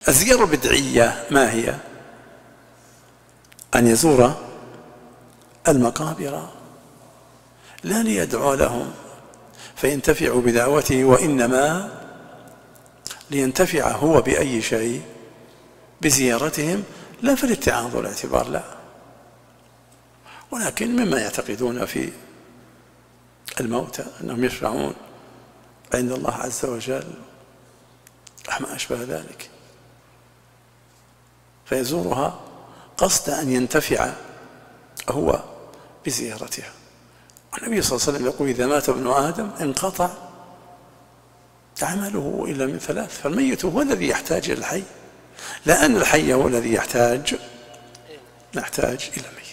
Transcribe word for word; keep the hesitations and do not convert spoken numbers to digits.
الزيارة البدعية ما هي؟ أن يزور المقابر لا ليدعو لهم فينتفع بدعوته، وإنما لينتفع هو بأي شيء بزيارتهم، لا في الاتعاظ والاعتبار، لا، ولكن مما يعتقدون في الموتى أنهم يشفعون عند الله عز وجل ما أشبه ذلك، فيزورها قصد أن ينتفع هو بزيارتها. النبي صلى الله عليه وسلم يقول: إذا مات ابن آدم انقطع عمله إلا من ثلاث. فالميت هو الذي يحتاج إلى الحي، لا أن الحي هو الذي يحتاج نحتاج إلى الميت.